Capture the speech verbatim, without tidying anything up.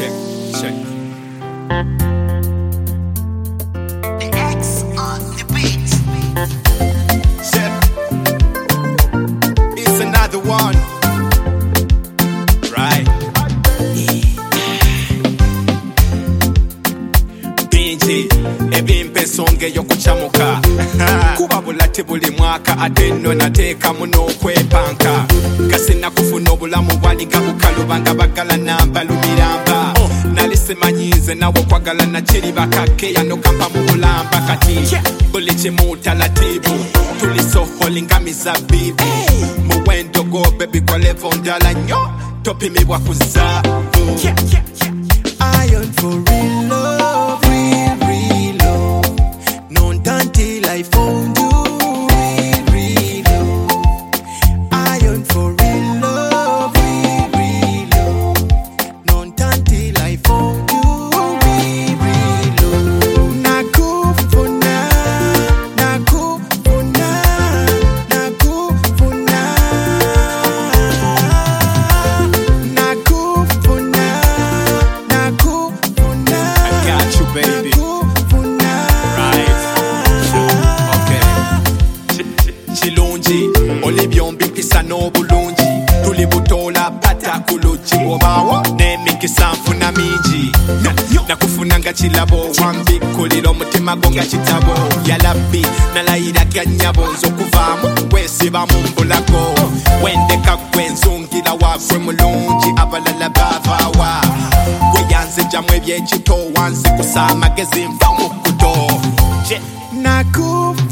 check, check. The X on the beat. Check. It's another one. Right. Binji, ebimpe songe yokuchamuka. Kuba bulate buli mwaka ate nno nateekamu n'okwepanka. Kasina kufuna obulamu bwali nga bukalubanga bagala nambalumiramba. Nali simanyize nawe okwagala nakiri bakake yano kampa mu bulamba kati. Buli kimu talatibu tulisoholi nga mizabibu. Muwendo go baby kwa level ndala nnyo topimibwa ku zaabu. Iron for real love, real, real love. Not until I found you, real, real love. Iron for real love, real, real love. Not until I found you, real, real love. Nakufuna, nakufuna, nakufuna, nakufuna. I got you, baby. Right. Okay. Chilungi, oli byombi mpisa n'obulungi. Tuli butola pata kuluji bw'obaawo n'emikisa nfuna mingi. Nakufuna nga kilabo wambikkulira omutima gwo nga kitabo. Yalabbi nalayira ga nnyabo nze okuvaamu weesiba mu mbulago. Wendeka gwe nzungira waagwe mulungi abalala baavaawa. Nzijjamu ebyekito wansi kusa amagezi nva mu kkuto. Nakufuna